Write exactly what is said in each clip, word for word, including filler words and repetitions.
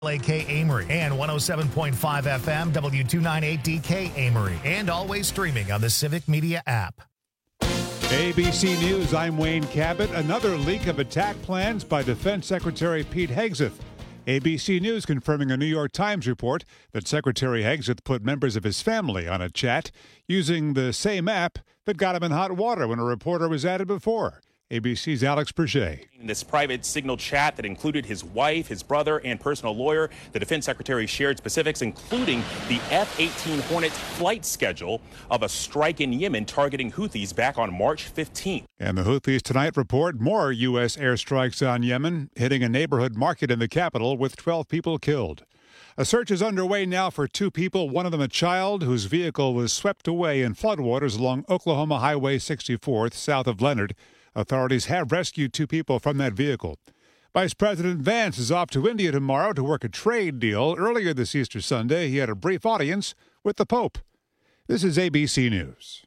A K Amory and one oh seven point five F M W two ninety-eight D K Amory, and always streaming on the Civic Media app. A B C News, I'm Wayne Cabot. Another leak of attack plans by Defense Secretary Pete Hegseth. A B C News confirming a New York Times report that Secretary Hegseth put members of his family on a chat using the same app that got him in hot water when a reporter was at it before. A B C's Alex Berger. This private signal chat that included his wife, his brother, and personal lawyer. The defense secretary shared specifics, including the F eighteen Hornet flight schedule of a strike in Yemen targeting Houthis back on March fifteenth. And the Houthis tonight report more U S airstrikes on Yemen, hitting a neighborhood market in the capital with twelve people killed. A search is underway now for two people, one of them a child whose vehicle was swept away in floodwaters along Oklahoma Highway sixty-fourth south of Leonard. Authorities have rescued two people from that vehicle. Vice President Vance is off to India tomorrow to work a trade deal. Earlier this Easter Sunday, he had a brief audience with the Pope. This is A B C News.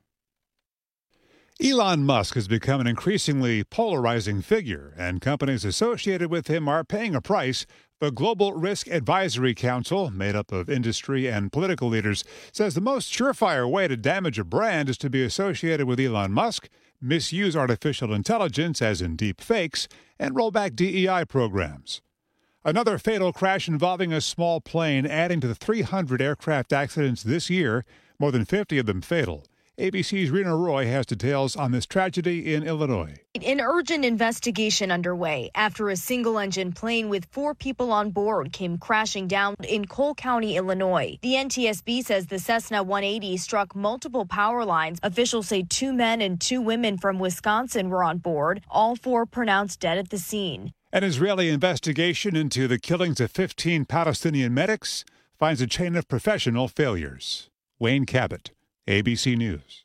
Elon Musk has become an increasingly polarizing figure, and companies associated with him are paying a price. The Global Risk Advisory Council, made up of industry and political leaders, says the most surefire way to damage a brand is to be associated with Elon Musk, misuse artificial intelligence, as in deep fakes, and roll back D E I programs. Another fatal crash involving a small plane, adding to the three hundred aircraft accidents this year, more than fifty of them fatal. A B C's Rena Roy has details on this tragedy in Illinois. An urgent investigation underway after a single-engine plane with four people on board came crashing down in Cole County, Illinois. The N T S B says the Cessna one eighty struck multiple power lines. Officials say two men and two women from Wisconsin were on board, all four pronounced dead at the scene. An Israeli investigation into the killings of fifteen Palestinian medics finds a chain of professional failures. Wayne Cabot, A B C News.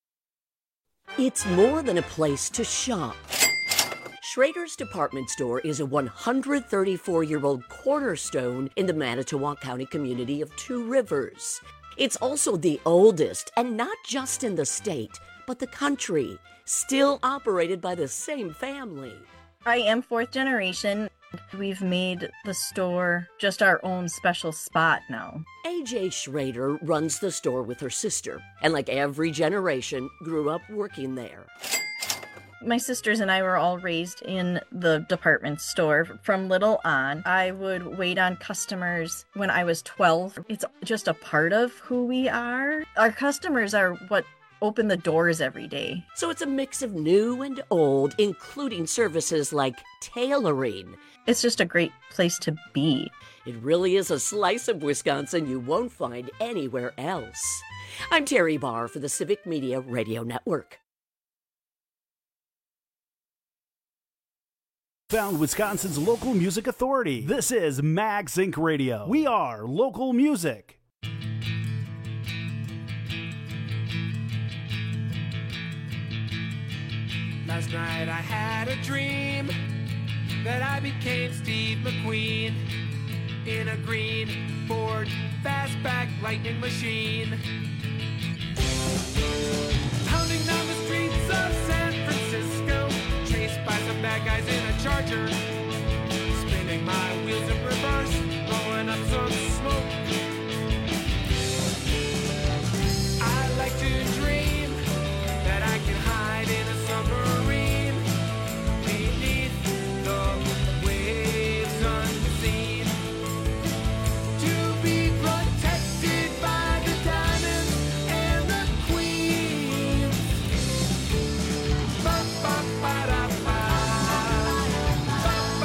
It's more than a place to shop. Schrader's Department Store is a one hundred thirty-four-year-old cornerstone in the Manitowoc County community of Two Rivers. It's also the oldest, and not just in the state, but the country, still operated by the same family. I am fourth generation. We've made the store just our own special spot now. A J Schrader runs the store with her sister, and like every generation, grew up working there. My sisters and I were all raised in the department store from little on. I would wait on customers when I was twelve. It's just a part of who we are. Our customers are what open the doors every day. So it's a mix of new and old, including services like tailoring. It's just a great place to be. It really is a slice of Wisconsin you won't find anywhere else. I'm Terry Barr for the Civic Media Radio Network. Found Wisconsin's local music authority. This is Mag Sync Radio. We are local music. Last night I had a dream that I became Steve McQueen in a green Ford fastback lightning machine, pounding down the streets of San Francisco, chased by some bad guys in a Charger, spinning my wheels in reverse, blowing up some smoke. I like to dream that I can hide in a submarine beneath the waves unseen, to be protected by the diamonds and the queens. Ba, ba, ba, da, ba. Ba,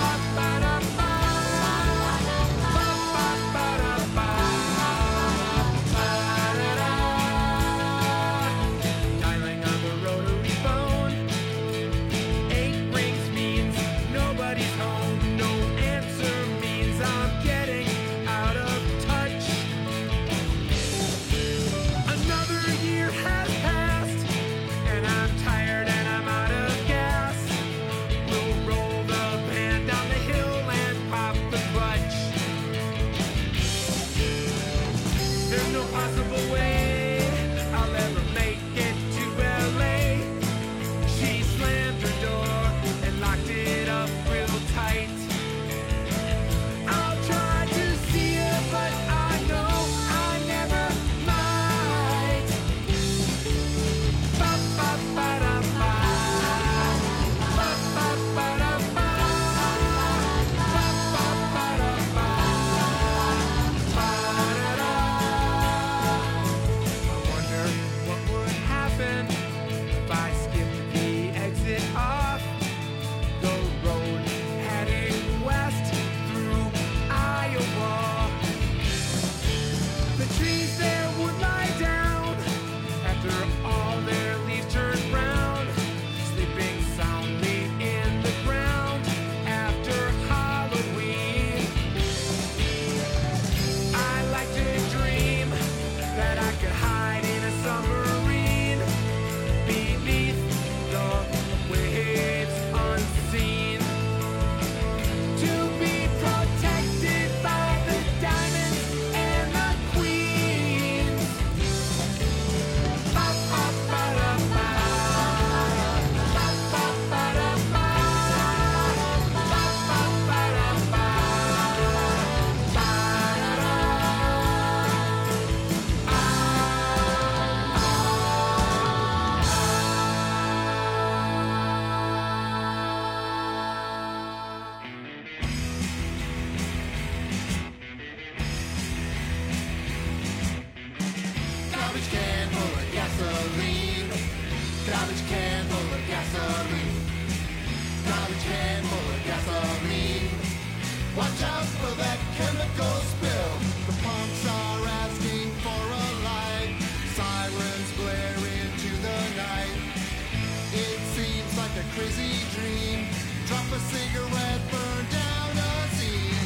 Garbage can full of gasoline. Garbage can full of gasoline. Watch out for that chemical spill. The punks are asking for a light. Sirens blare into the night. It seems like a crazy dream. Drop a cigarette, burn down a scene.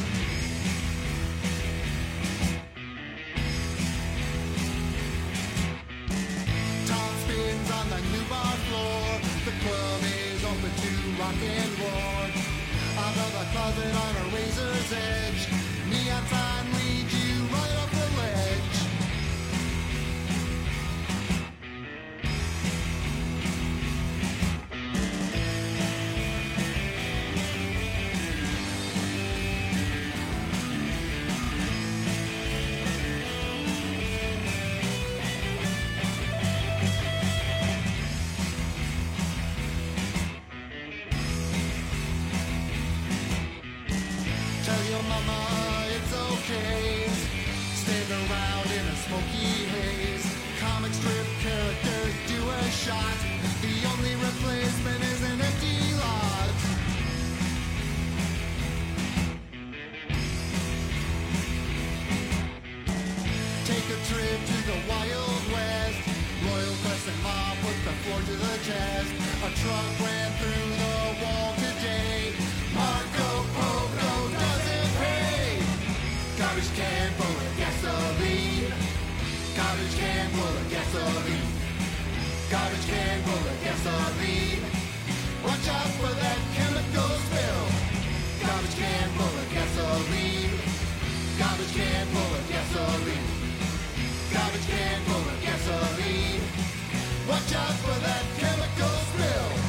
Tom spins on the new bar floor. The club is open to rock and roll. Out of the closet on a razor's edge. Neon sign leads you right off the ledge. Tell your mama it's okay. Stand around in a smoky haze. Comic strip characters do a shot. The only replacement is an empty lot. Take a trip to the Wild West. Royal Crescent Mob put the floor to the chest. A truck ran through the wall today. Marco Polo doesn't pay. Garbage can full of gasoline. Garbage can full of gasoline. Garbage can full of gasoline. Watch out for that chemical spill. Garbage can full of gasoline. Garbage can full of gasoline. Garbage can full of gasoline. Watch out for that chemical spill.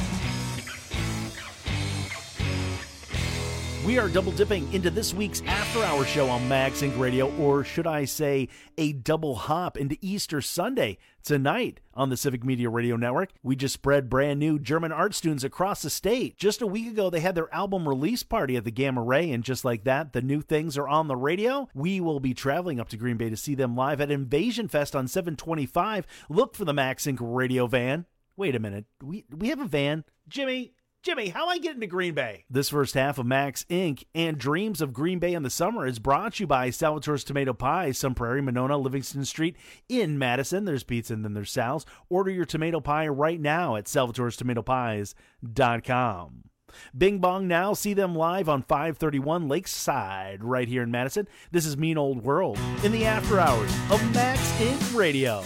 We are double dipping into this week's After Hour show on Mags Inc Radio, or should I say a double hop into Easter Sunday. Tonight on the Civic Media Radio Network, we just spread brand new German art students across the state. Just a week ago, they had their album release party at the Gamma Ray, and just like that, the new things are on the radio. We will be traveling up to Green Bay to see them live at Invasion Fest on seven twenty-five. Look for the Max Inc radio van. Wait a minute, we we have a van? Jimmy, Jimmy, how am I getting to Green Bay? This first half of Max Incorporated and Dreams of Green Bay in the Summer is brought to you by Salvatore's Tomato Pie, Sun Prairie, Monona, Livingston Street in Madison. There's pizza and then there's Sal's. Order your tomato pie right now at salvatores tomato pies dot com. Bing Bong Now, see them live on five thirty-one Lakeside right here in Madison. This is Mean Old World in the after hours of Max Incorporated Radio.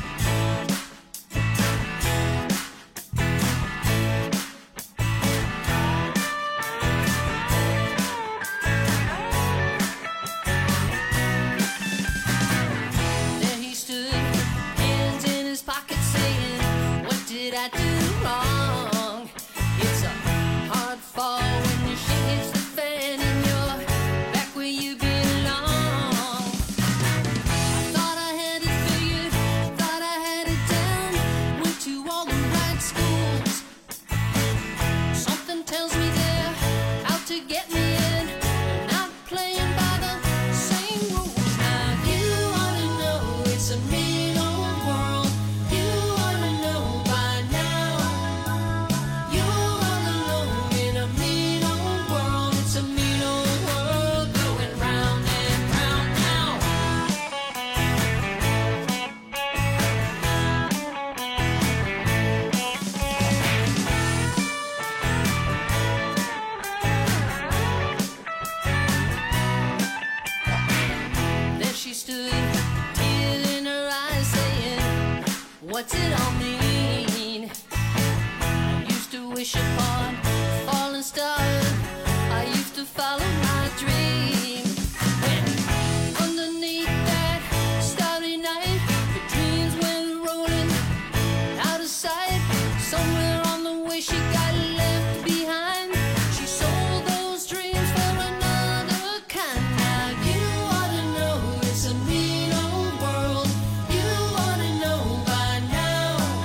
What's it all mean? I used to wish upon a falling star. I used to follow my dream. And underneath that starry night, the dreams went rolling out of sight. Somewhere on the way she got left behind. She sold those dreams for another kind. Now you ought to know it's a mean old world. You ought to know by now.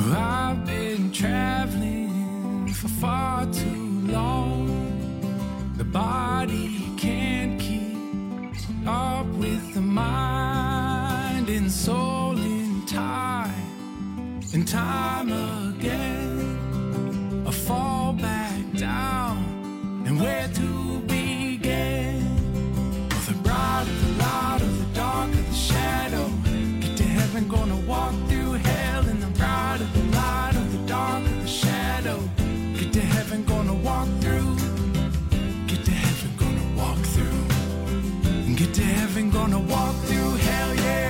I've been traveling for far too long. The body can't keep up with the mind and soul in time and time again. I fall back down, and where to begin? For the bright of the light of the dark of the shadow, get to heaven, gonna walk through hell. In the bright of the light of the dark of the shadow, get to heaven, gonna walk through. Get to heaven, gonna walk through. Get to heaven, gonna walk through hell, yeah.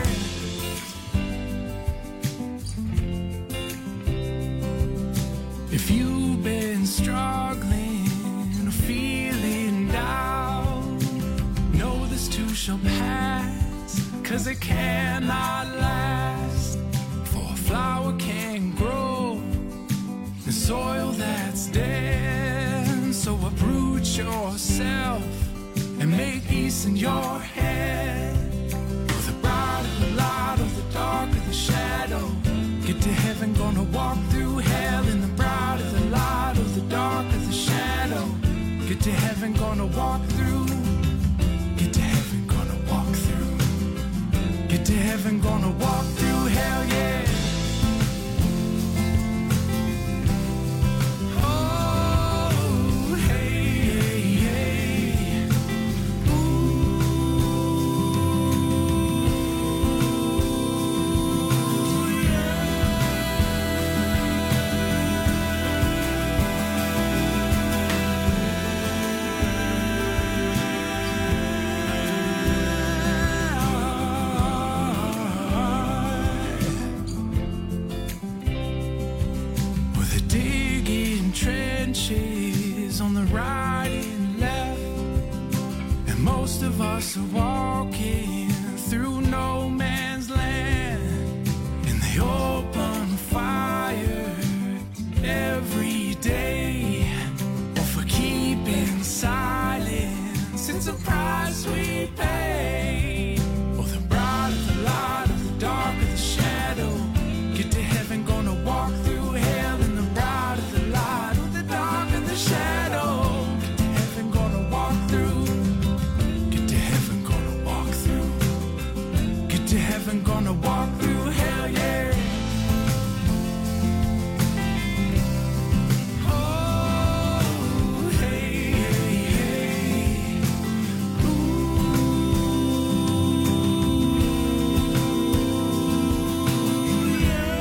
If you've been struggling or feeling down, know this too shall pass, cause it cannot last. For a flower can't grow in soil that's dead. So uproot yourself and make peace in your head. For the bright of the light of the dark of the shadow, get to heaven, gonna walk through hell. In the bright of the light of the dark of the shadow, get to heaven, gonna walk through. Get to heaven, gonna walk through. Get to heaven, gonna walk through hell, yeah. On the right and left, and most of us are walking through no man's land. And they open fire every day, or for keeping silence, it's a price we pay. Oh, the bright of the light of the dark of the shadow, get to heaven, gonna walk through hell. In the bright of the light of the dark of the shadow, get to heaven, gonna walk through. Get to heaven, gonna walk through. Get to heaven, gonna walk through hell, yeah. Oh, hey, hey, hey. Ooh,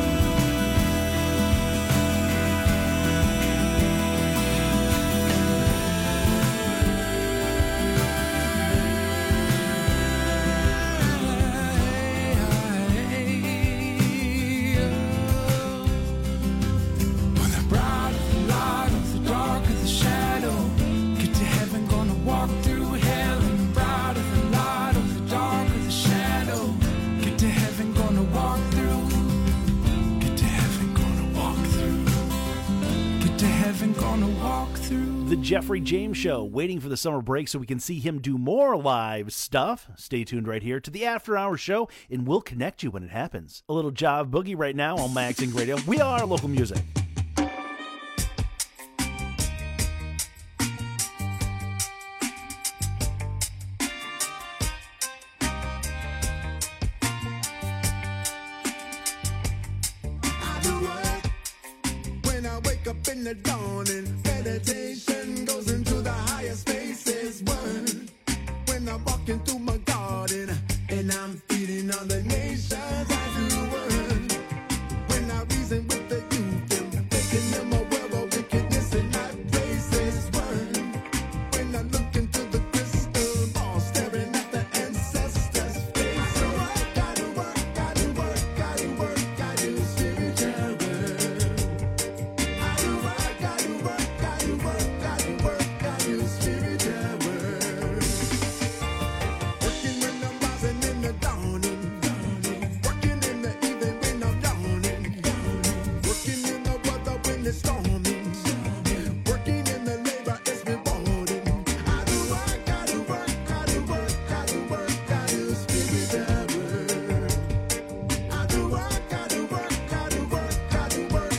when the bright of the light of the dark of the shadow, get to heaven, gonna walk through hell. In the bright of the light of the dark of the shadow, get to heaven, gonna walk through. Get to heaven, gonna walk through. Get to heaven, gonna walk through. The Jeffrey James Show, waiting for the summer break so we can see him do more live stuff. Stay tuned right here to the After Hours Show, and we'll connect you when it happens. A little Jive Boogie right now on Maxing Radio. We are local music. I do work when I wake up in the dawning. Meditation goes into the higher spaces. One when I'm walking through my garden and I'm feeding on the nations. I do work when I reason with the youth and taking them a world of wickedness in high places. One when I look into the crystal ball, staring at the ancestors' face. I do work, I do work, I do work, I do work, I do spiritual work. I do work, I do work, I do work, I do work, I do spiritual work. Working when I'm rising in the dawning, working in the evening when I'm yawning, working in the weather when it's storming, working in the labor it's rewarding. I do work, I do work, I do work, I do work, I do spiritual work. I do work, I do work, I do work, I do work,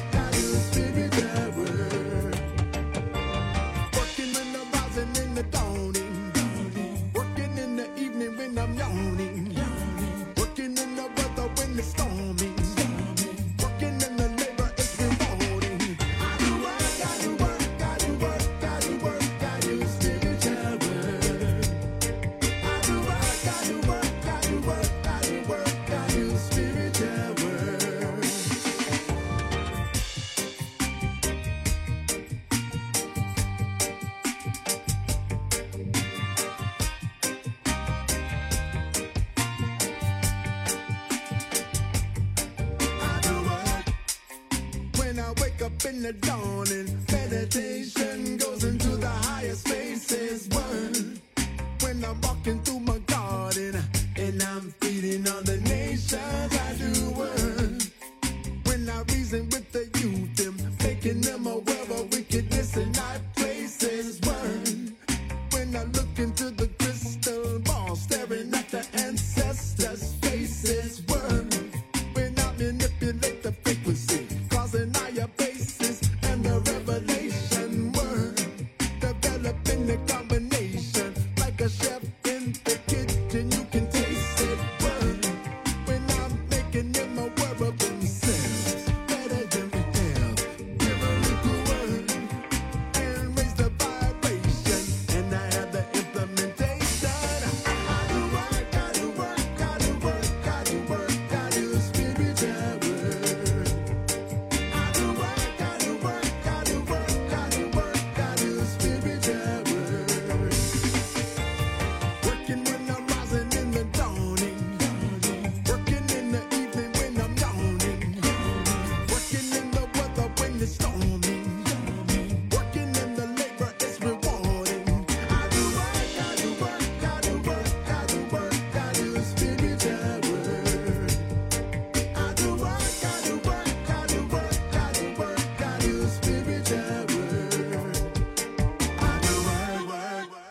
develop in the dawning. Meditation goes into the higher spaces. Word. When I'm walking through my garden and I'm feeding on the nations, I do word. When I reason with the youth, them making them aware of wickedness in high places. Word. When I look into the crystal ball, staring at the ancestors' faces. Word. When I manipulate the frequency, causing higher bases and the revelation. Word. Developing the combination like a chef in the kitchen, you can taste it. Word. When I'm making them aware of themselves, better than we have. Give a little word and raise the vibration, and I have the implementation. I do work, I do work, I do work, I do work, I do spiritual work. I do work, I do work, I do work, I do work, I do spiritual work. Working when I'm rising in the dawning. Working in the evening when I'm yawning. Working in the weather when it's storming. Working in the labor, it's rewarding. I do work, I do work, I do work, I do work, I do spiritual work. I do work, I do work, I do work, I do work, I do spiritual work. I do work, work, work.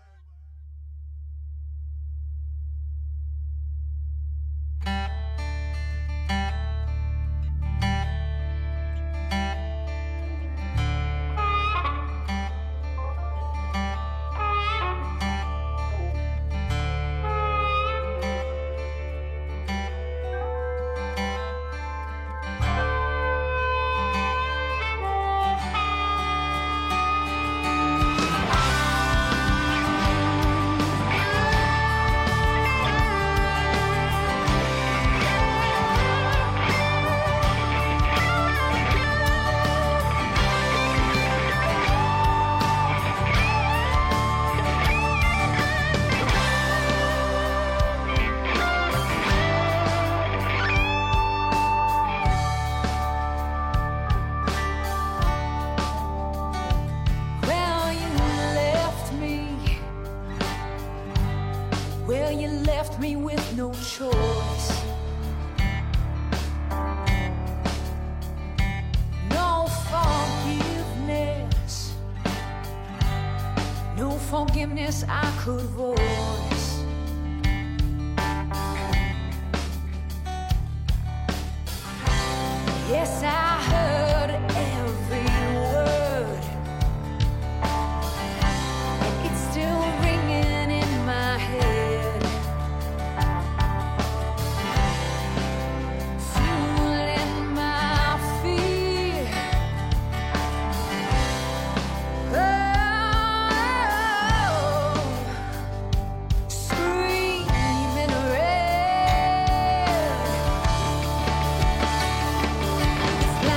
Well, you left me. Well, you left me with no choice. No forgiveness. No forgiveness I could voice. Yes, I heard every word. It's still ringing in my head. Fueling my fear. Oh, screaming red. It's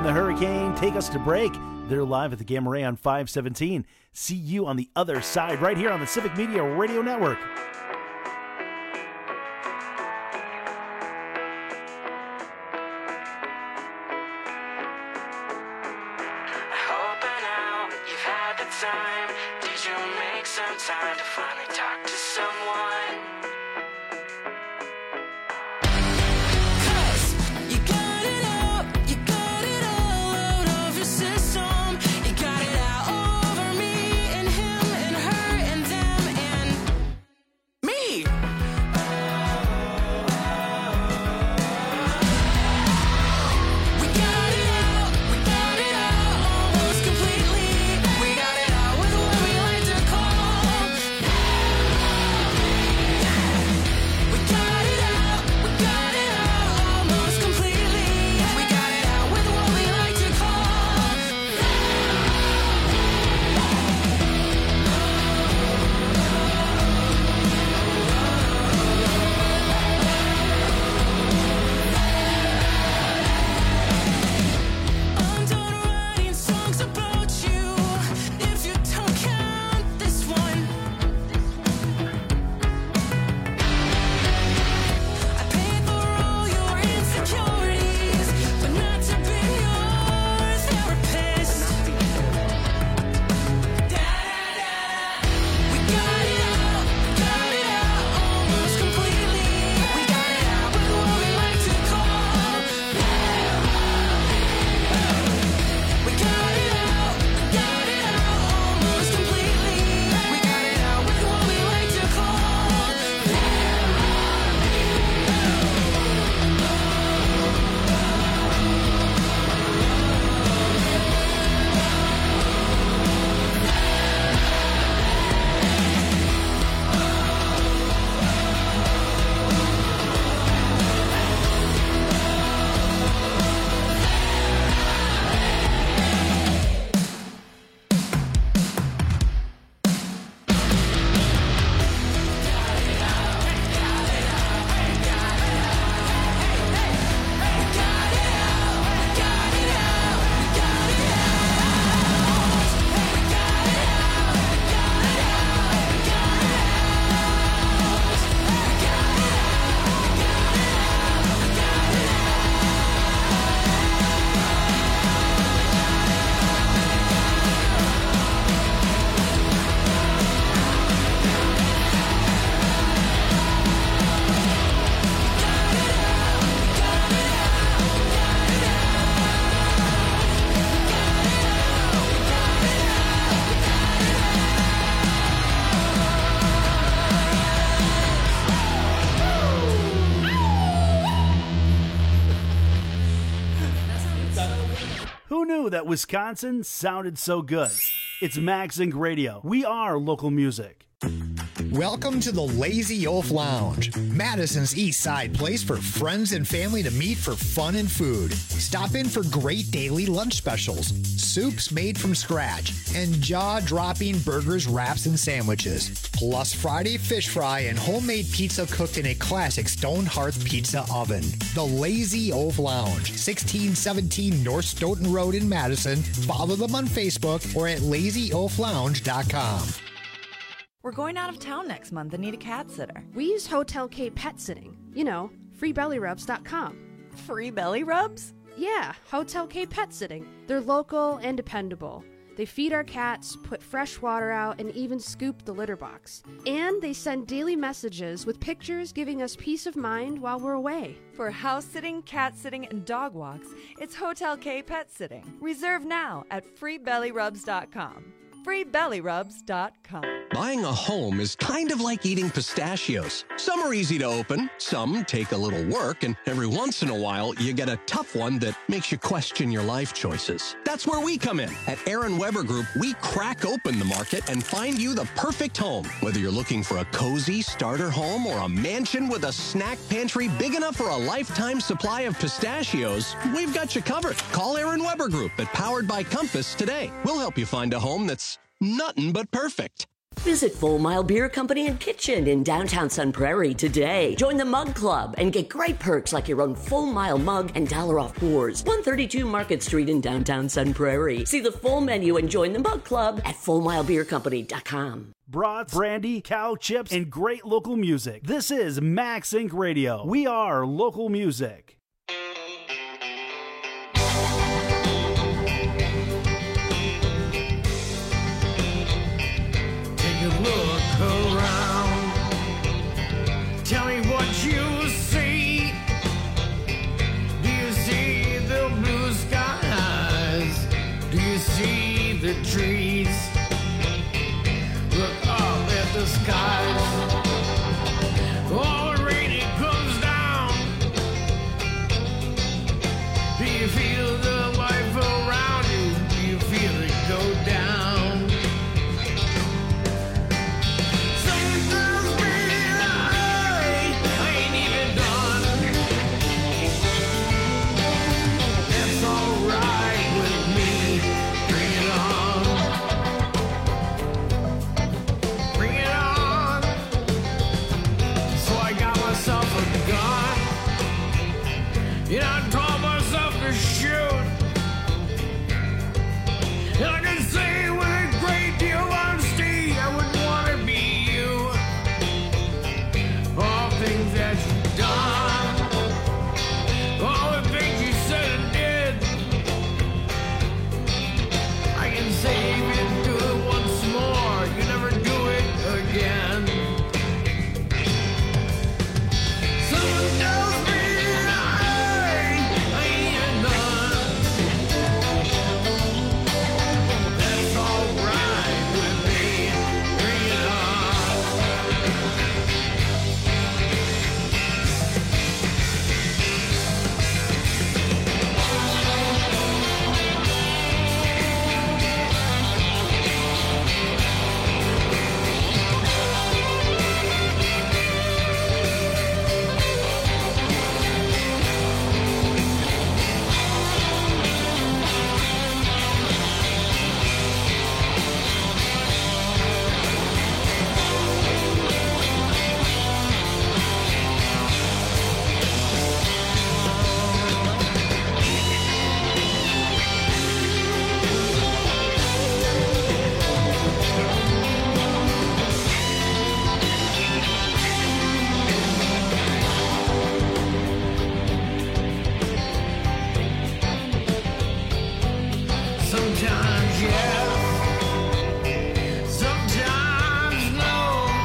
the Hurricane take us to break. They're live at the Gamma Ray on five seventeen. See you on the other side right here on the Civic Media Radio Network. Time to finally talk to someone. Cause you got it out, you got it all out of your system. You got it out over me and him and her and them and me. We got it out, we got it out almost completely. We got it out with what we like to call. Who knew that Wisconsin sounded so good? It's MagZing Radio. We are local music. Welcome to the Lazy Oaf Lounge, Madison's East Side place for friends and family to meet for fun and food. Stop in for great daily lunch specials, soups made from scratch, and jaw-dropping burgers, wraps, and sandwiches. Plus Friday fish fry and homemade pizza cooked in a classic stone hearth pizza oven. The Lazy Oaf Lounge, sixteen seventeen North Stoughton Road in Madison. Follow them on Facebook or at lazy oaf lounge dot com. We're going out of town next month and need a cat sitter. We use Hotel K Pet Sitting. You know, free belly rubs dot com. Free belly rubs? Yeah, Hotel K Pet Sitting. They're local and dependable. They feed our cats, put fresh water out, and even scoop the litter box. And they send daily messages with pictures giving us peace of mind while we're away. For house sitting, cat sitting, and dog walks, it's Hotel K Pet Sitting. Reserve now at free belly rubs dot com. free belly rubs dot com. Buying a home is kind of like eating pistachios. Some are easy to open, some take a little work, and every once in a while, you get a tough one that makes you question your life choices. That's where we come in. At Aaron Weber Group, we crack open the market and find you the perfect home. Whether you're looking for a cozy starter home or a mansion with a snack pantry big enough for a lifetime supply of pistachios, we've got you covered. Call Aaron Weber Group at Powered by Compass today. We'll help you find a home that's nothing but perfect. Visit Full Mile Beer Company and Kitchen in downtown Sun Prairie today. Join the Mug Club and get great perks like your own Full Mile mug and dollar off pours. one thirty-two Market Street in downtown Sun Prairie. See the full menu and join the Mug Club at full mile beer company dot com. Brats, brandy, cow chips, and great local music. This is Max Incorporated. Radio. We are local music. Take a look around. Tell me what you see. Do you see the blue skies? Do you see the trees? Look up at the skies. All the rain it comes down. Do you feel the life around you? Do you feel it go down? Sometimes when I, I ain't even done. That's alright with me. Bring it on. Bring it on. So I got myself a gun. And I taught myself to shoot. And I can say with a great deal of honesty, I wouldn't want to be you. All things that you've done, all the things you said and did, I can say if you do it once more, you never do it again. Someone tells me I, I ain't even done. That's alright with me. Bring it on. Sometimes yes, sometimes no.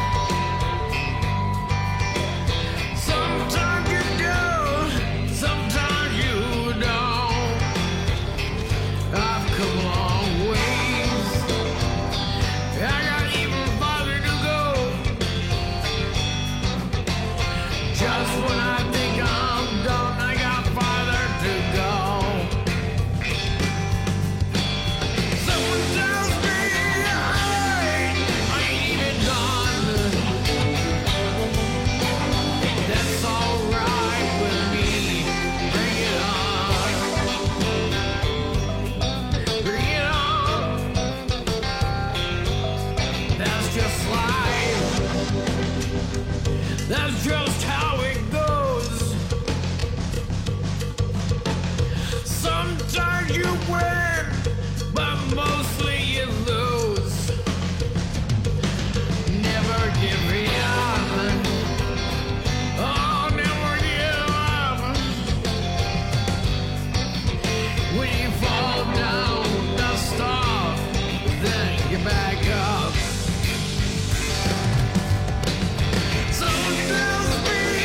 Sometimes you do, sometimes you don't. I've come a long ways. I got even farther to go. Just when I think I'm done, I got farther to go. Someone tells me I, I ain't even done. That's alright with me. Bring it on. Bring it on. That's just life. That's just how it goes. Sometimes you win, but mostly you lose. Never give up. Oh, never give up. When you fall down, dust off, then get back up. Someone tells me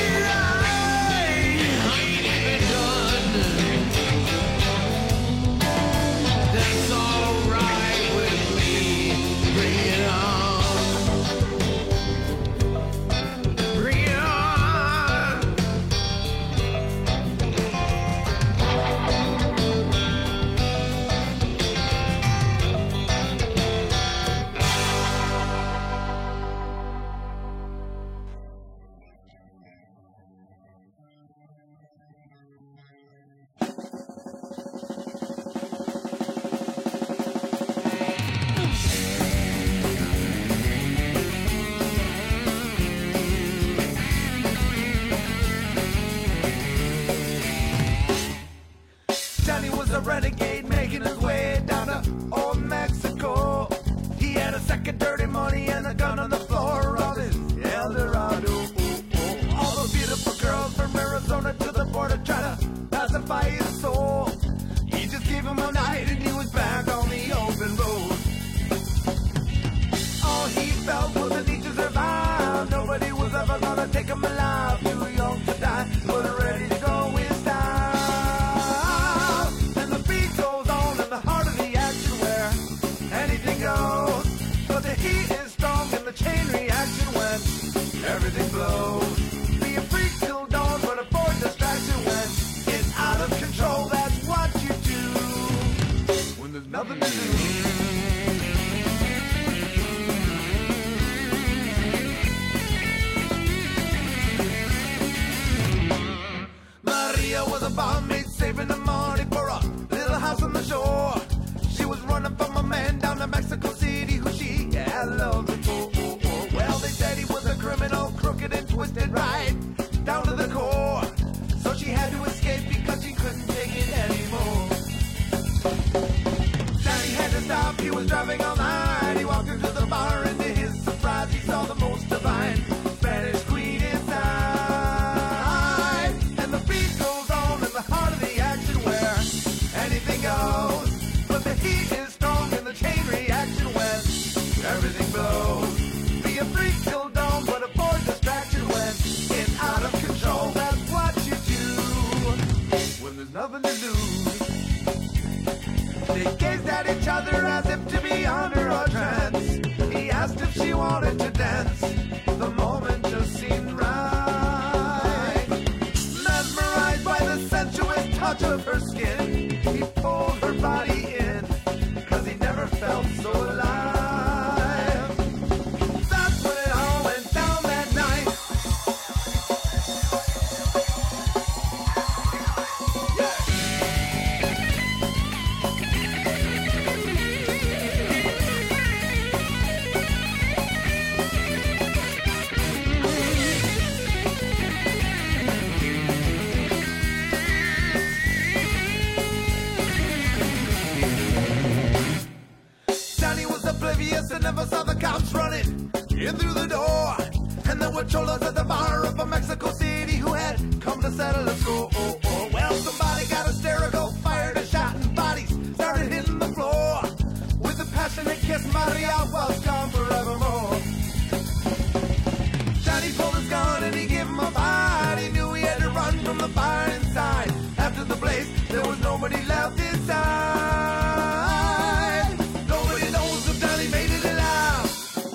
I take 'em alive, too young to die, but ready to go with style. And the beat goes on in the heart of the action where anything goes. But the heat is strong and the chain reaction when everything blows. Be a freak till dawn, but avoid distraction when it's out of control. That's what you do when there's nothing to lose. Maria was a barmaid saving the money for a little house on the shore. She was running from a man down to Mexico City who she had loved before. Well, they said he was a criminal, crooked and twisted right down to the core. So she had to escape because she couldn't take it anymore. Danny had to stop, he was driving all night. He walked into the bar and to his surprise he saw the most divine Spanish queen inside. And the beat goes on in the heart of the action where anything goes. But the heat is strong and the chain reaction when everything blows. Be a freak till dawn, but avoid distraction when it's out of control. That's what you do when there's nothing to lose. They gazed at each other as if to be under a trance. He asked if she wanted to dance. The moment just seemed right. Mesmerized by the sensuous touch of her skin, he pulled her body in, cause he never felt so alive. That's when it all went down that night. Johnny was oblivious and never saw the cops running in through the door. And there were cholos at the bar up in Mexico City who had come to settle a score. Oh, oh. Well, somebody got hysterical, fired a shot, and bodies started hitting the floor. With a passionate kiss, Maria was gone forevermore. Johnny pulled his gun and he gave him a bite. He knew he had to run from the fire inside. After the blaze, there was nobody left inside. Nobody knows if Johnny made it alive.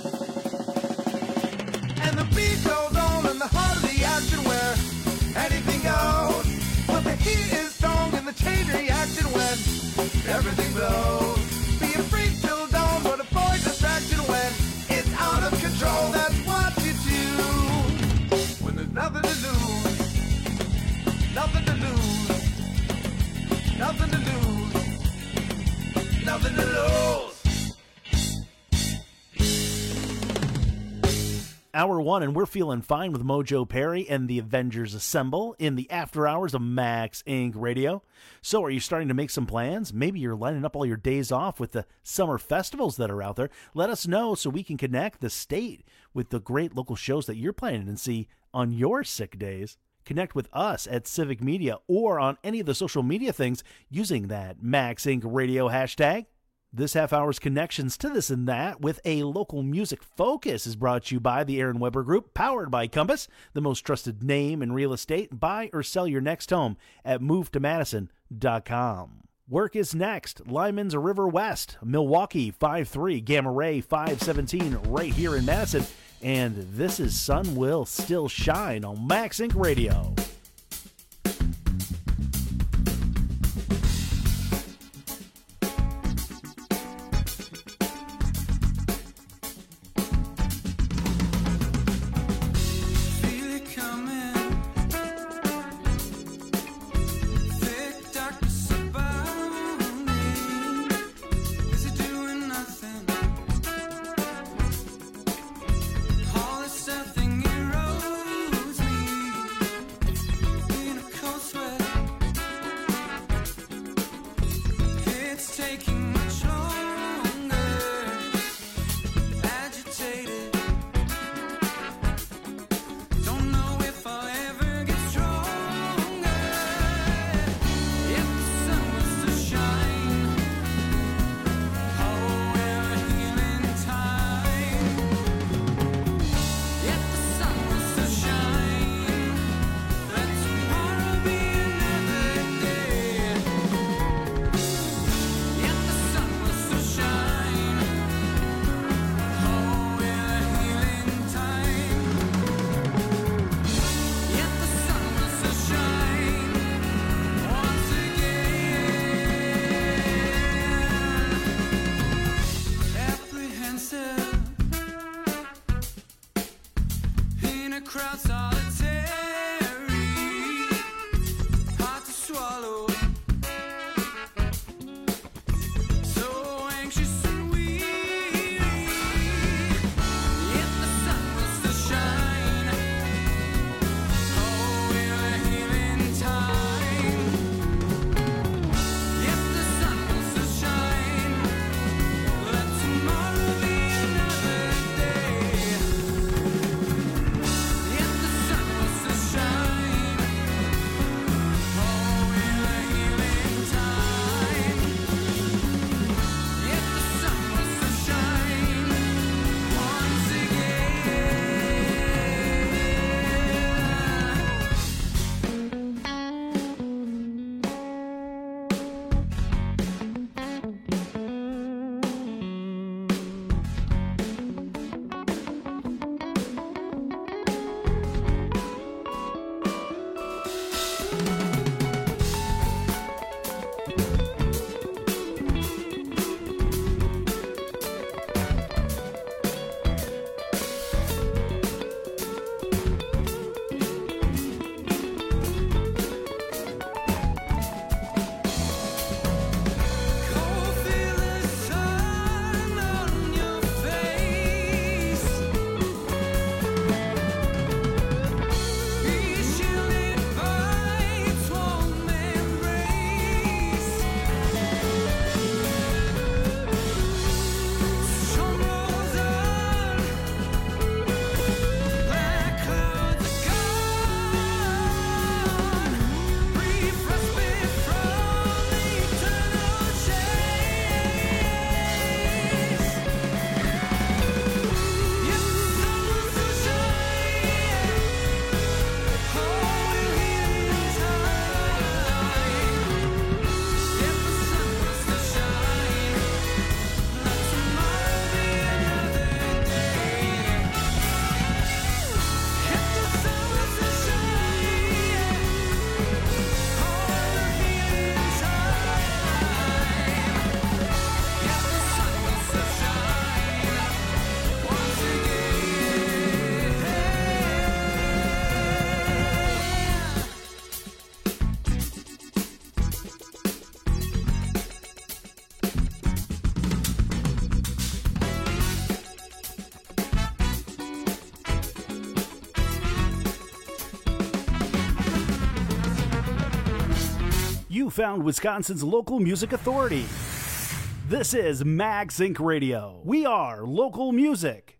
And the beat goes on in the heart of the action where anything goes. But the heat is strong and the chain reaction when everything blows. Be a freak till dawn, but avoid distraction when it's out of control. That's what you do when there's nothing to lose. Nothing to lose. Nothing to lose. Nothing to lose. Hour one, and we're feeling fine with Mojo Perry and the Avengers Assemble in the after hours of Max Incorporated. Radio. So are you starting to make some plans? Maybe you're lining up all your days off with the summer festivals that are out there. Let us know so we can connect the state with the great local shows that you're planning and see on your sick days. Connect with us at Civic Media or on any of the social media things using that Max Incorporated. Radio hashtag. This half hour's connections to this and that with a local music focus is brought to you by the Aaron Weber Group, powered by Compass, the most trusted name in real estate. Buy or sell your next home at move to madison dot com. Work is next. Lyman's River West, Milwaukee five three, Gamma Ray five seventeen right here in Madison. And this is Sun Will Still Shine on Max Incorporated. Radio. All this stuff erodes me. crowd solitary, hard to swallow. So anxious and weary, if the sun was to shine, oh, we're a healing time. If the sun was to shine, let tomorrow be another day. If the sun was to shine, oh, we're a healing time. If the sun was to shine once cold, feel the sun on your face. Be shielded by its warm embrace. Sun rolls on, black clouds are gone. Breathe respite from eternal chase. If the sun was to shine, oh, we'll heal in time. If the sun was to shine, let tomorrow be another day. If the sun was to shine, oh, we'll heal in time. If the sun was to shine once You found Wisconsin's local music authority. This is MagSync Radio. We are local music.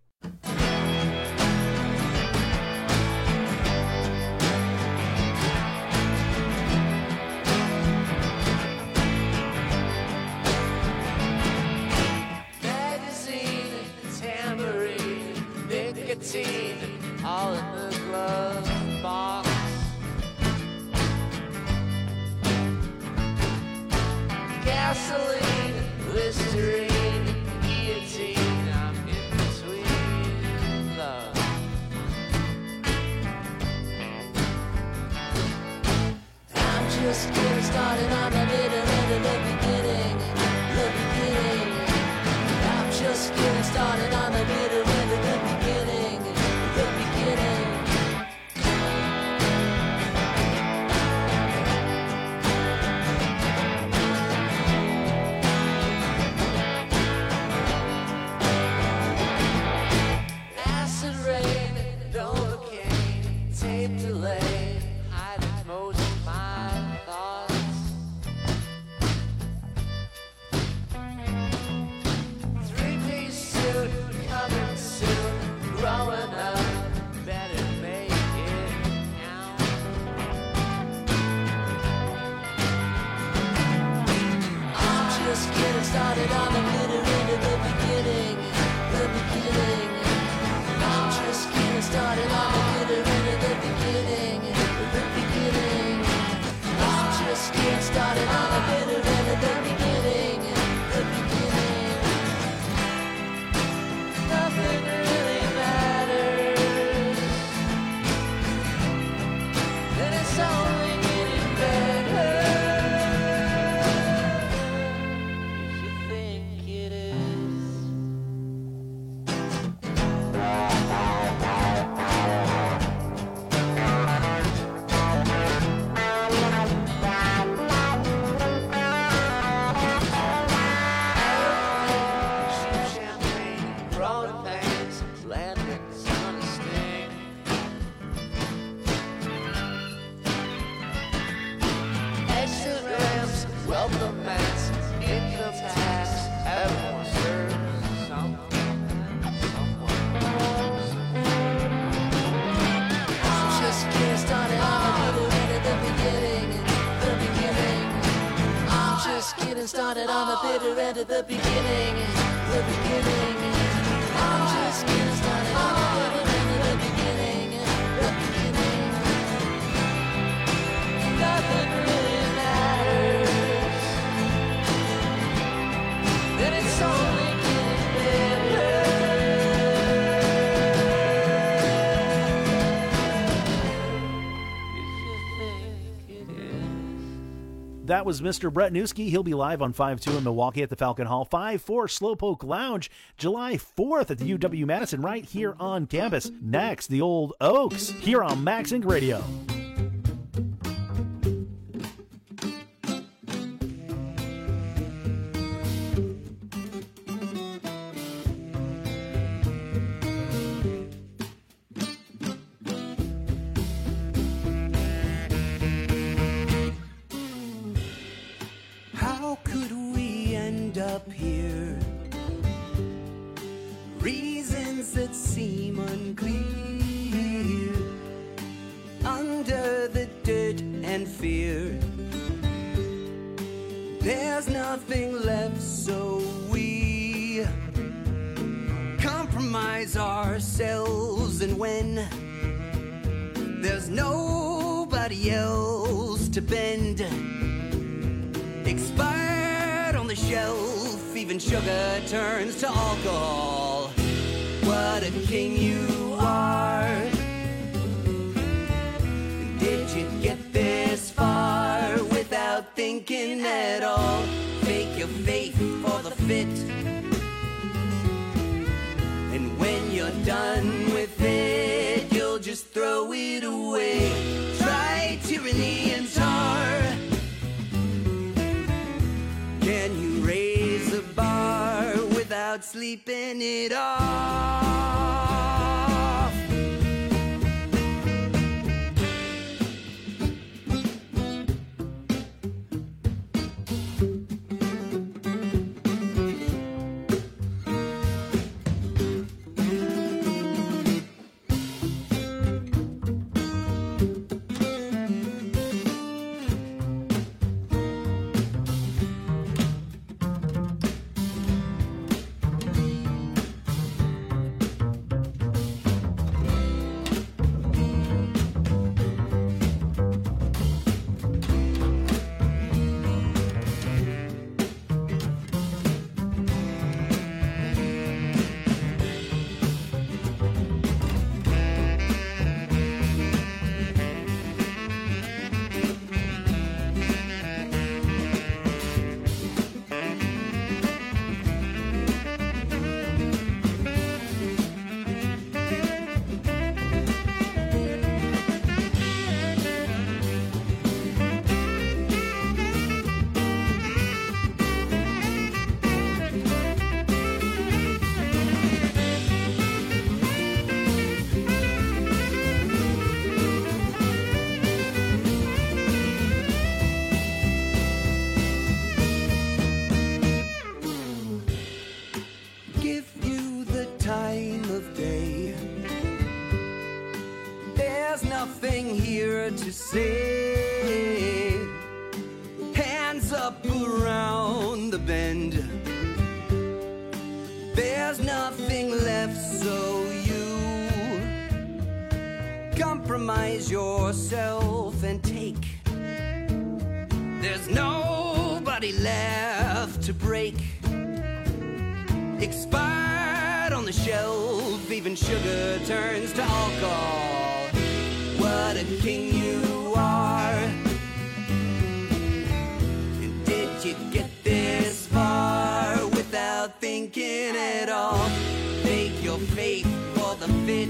Magazine, tambourine, nicotine, all in the glove box. Gasoline, Listerine, guillotine, I'm in between love. I'm just getting started on the middle end of the beginning, the beginning. I'm just getting started on the middle end of the beginning, the beginning. Acid rain, Novocaine, tape delay, hiding most of my thoughts. Three-piece suit, coming soon, growing up, better make it count. I'm just getting started on the bitter end of the beginning, the beginning. I'm just getting started on the bitter end of the beginning, the beginning. I'm just getting started on the bitter end of the beginning, the beginning. Nothing really matters, and it's only getting better. If you think of the mass, income tax, everyone serves someone. I'm just getting started on the bitter end of the beginning, the beginning. I'm just getting started on the bitter end of the beginning, the beginning. I'm just getting started on the bitter end of the beginning, the beginning. Nothing really matters, and it's only getting better. That was Mister Brett Newski. He'll be live on five two in Milwaukee at the Falcon Hall, five four Slowpoke Lounge, July fourth at the U W-Madison right here on campus. Next, the Old Oaks here on Max Inc Radio. How could we end up here? Reasons that seem unclear. Under the dirt and fear, there's nothing left, so we compromise ourselves. And when there's nobody else to bend, expired on the shelf, even sugar turns to alcohol. What a king you are. Did you get this far without thinking at all? Fake your faith for the fit, and when you're done with it, you'll just throw it away. Try tyranny and tar. Can you raise the bar without sleeping it off? To say, hands up around the bend, there's nothing left, so you compromise yourself and take. There's nobody left to break. Expired on the shelf, even sugar turns to alcohol. What a king you are. And did you get this far without thinking at all? Fake your faith for the fit.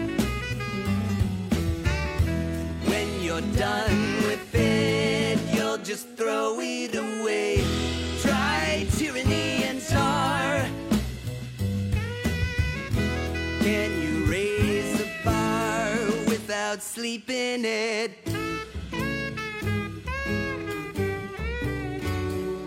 When you're done with it, you'll just throw it away. Try tyranny and tar. Can you raise the bar without sleeping it?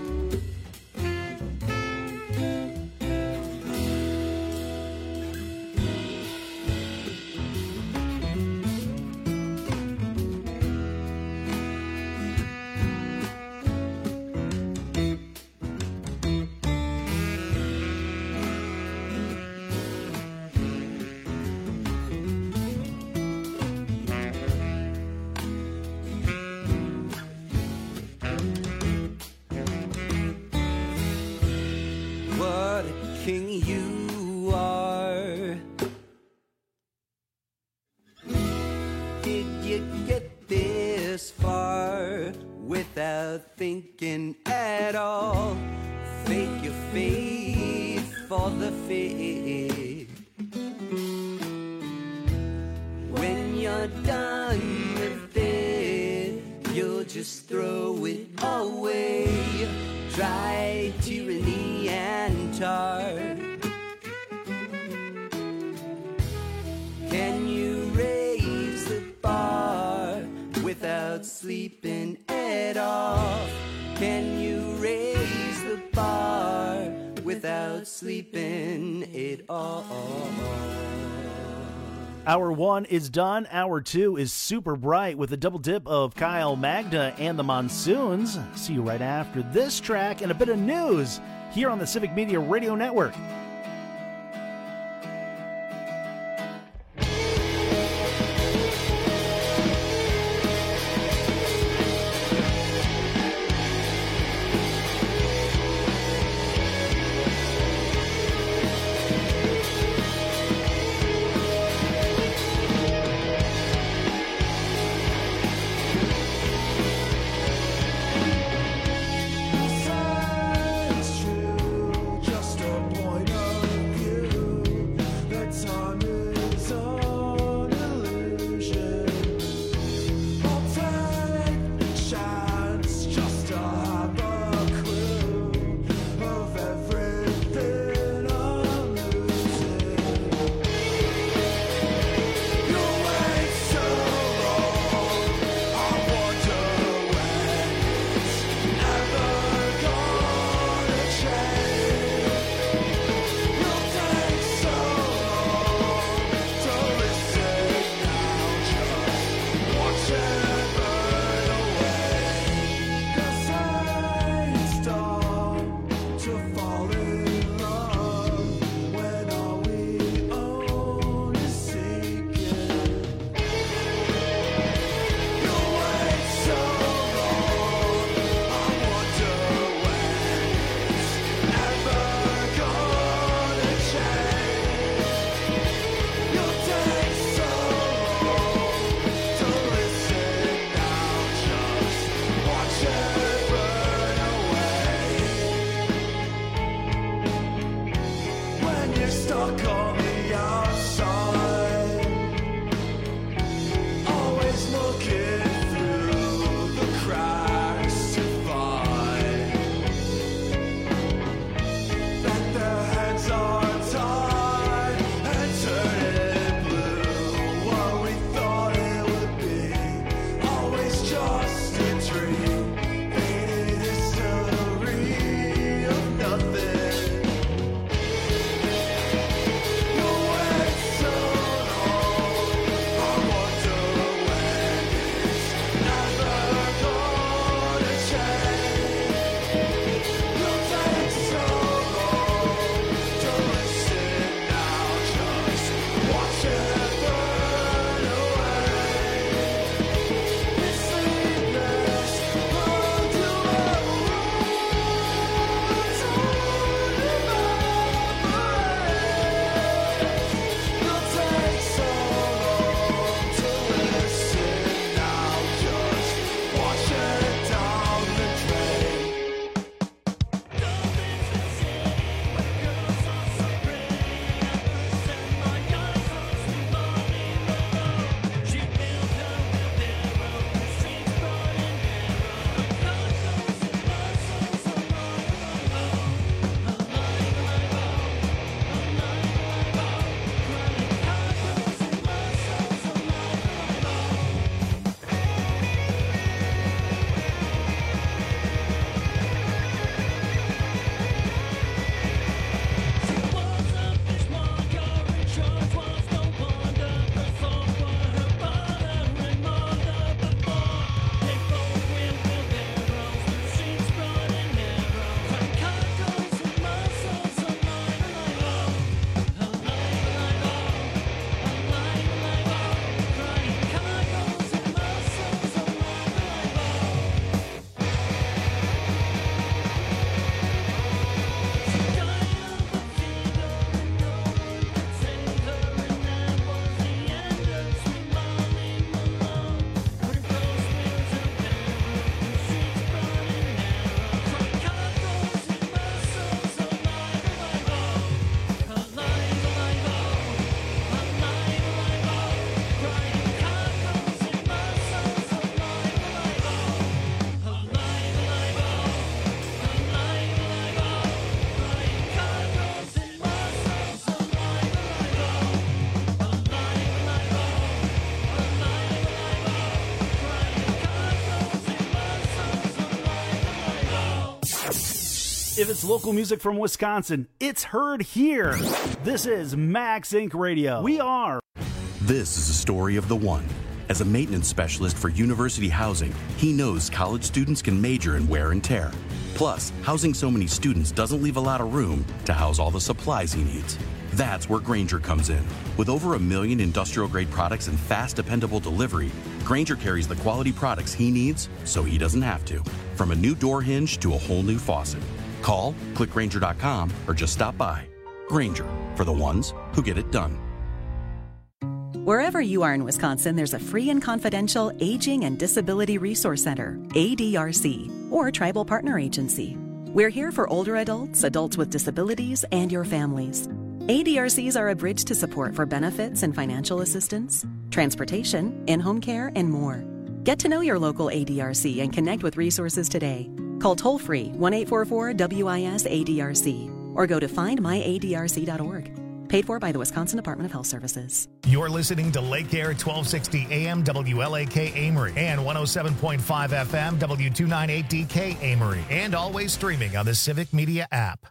everything you are. Did you get this far without thinking at all? Fake your faith for the fade. When you're done with it, you'll just throw it away. Try tyranny and tar. Can you raise the bar without sleeping it off? Can you raise the bar without sleeping it off? Hour one is done. Hour two is super bright with a double dip of Kyle Magda and the Monsoons. See you right after this track and a bit of news here on the Civic Media Radio Network. Just a point of If it's local music from Wisconsin, it's heard here. This is Max Incorporated. Radio. We are. This is a story of the one. As a maintenance specialist for university housing, he knows college students can major in wear and tear. Plus, housing so many students doesn't leave a lot of room to house all the supplies he needs. That's where Grainger comes in. With over a million industrial-grade products and fast, dependable delivery, Grainger carries the quality products he needs so he doesn't have to. From a new door hinge to a whole new faucet. Call, click Grainger dot com, or just stop by. Grainger, for the ones who get it done. Wherever you are in Wisconsin, there's a free and confidential Aging and Disability Resource Center, A D R C, or Tribal Partner Agency. We're here for older adults, adults with disabilities, and your families. A D R Cs are a bridge to support for benefits and financial assistance, transportation, in-home care, and more. Get to know your local A D R C and connect with resources today. Call toll-free one eight four four W I S A D R C or go to find my A D R C dot org. Paid for by the Wisconsin Department of Health Services. You're listening to Lake Air twelve sixty A M W L A K Amory and one oh seven point five F M W two ninety-eight D K Amory, and always streaming on the Civic Media app.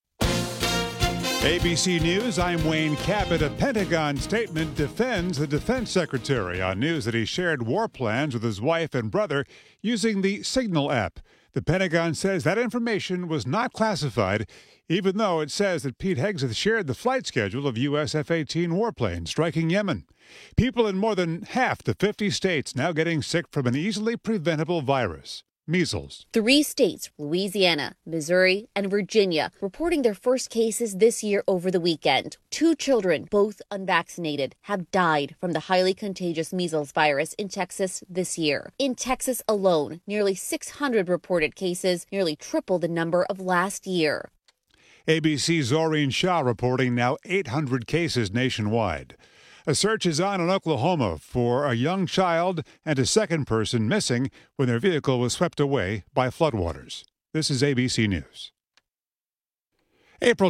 A B C News, I'm Wayne Cabot. A Pentagon statement defends the defense secretary on news that he shared war plans with his wife and brother using the Signal app. The Pentagon says that information was not classified, even though it says that Pete Hegseth shared the flight schedule of U S F eighteen warplanes striking Yemen. People in more than half the fifty states now getting sick from an easily preventable virus, measles. Three states, Louisiana, Missouri, and Virginia, reporting their first cases this year over the weekend. Two children, both unvaccinated, have died from the highly contagious measles virus in Texas this year. In Texas alone, nearly six hundred reported cases, nearly triple the number of last year. A B C's Zoreen Shah reporting now eight hundred cases nationwide. A search is on in Oklahoma for a young child and a second person missing when their vehicle was swept away by floodwaters. This is A B C News. April